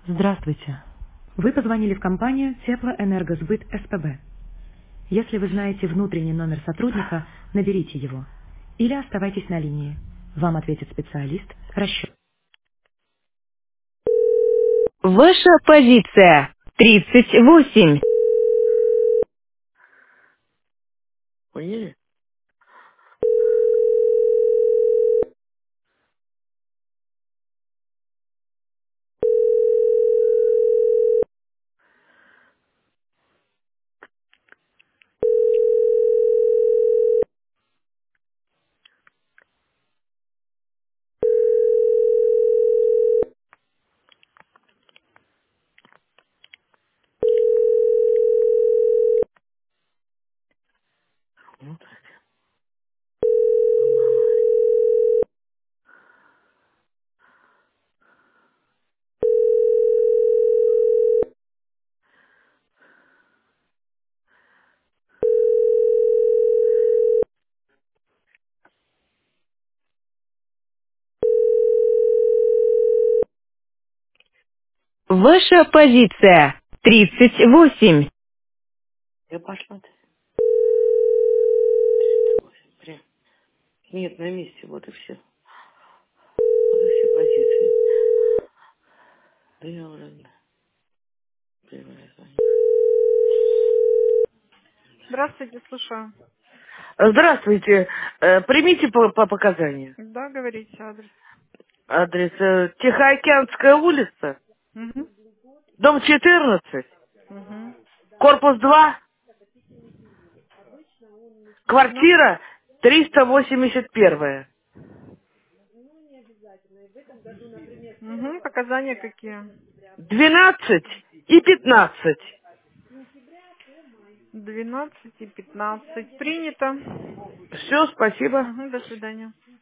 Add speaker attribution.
Speaker 1: Здравствуйте. Вы позвонили в компанию Теплоэнергосбыт СПБ. Если вы знаете внутренний номер сотрудника, наберите его. Или оставайтесь на линии. Вам ответит специалист. Расчет. Ваша позиция 38.
Speaker 2: Поняли? Вот так. Мама.
Speaker 1: Ваша позиция 38.
Speaker 2: Я пошла. Прям. Нет, на месте, вот и все. Вот и все позиции. Да я уже понимаю.
Speaker 3: Здравствуйте, слушаю.
Speaker 2: Здравствуйте. Примите по показанию.
Speaker 3: Да, говорите адрес.
Speaker 2: Адрес Тихоокеанская улица,
Speaker 3: Угу.
Speaker 2: дом 14,
Speaker 3: Угу.
Speaker 2: корпус 2,
Speaker 3: Ну,
Speaker 2: квартира 381.
Speaker 3: показания какие?
Speaker 2: 12 и 15.
Speaker 3: 12 и 15. Принято.
Speaker 2: Все, спасибо.
Speaker 3: До свидания.